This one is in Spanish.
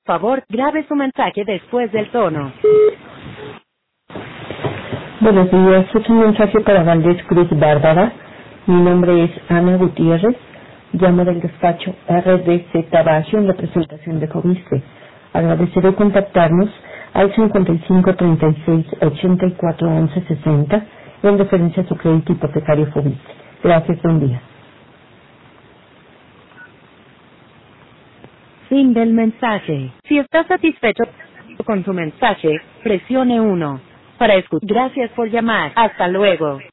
Favor, grabe su mensaje después del tono. Buenos días, es un mensaje para Valdés Cruz Bárbara. Mi nombre es Ana Gutiérrez. Llamo del despacho RDZ Bajo en representación de Fobiste. Agradeceré contactarnos al 55 36 84 11 60 en referencia a su crédito hipotecario Fobiste. Gracias, buen día. Fin del mensaje. Si está satisfecho con su mensaje, presione 1. Para escuchar. Gracias por llamar. Hasta luego.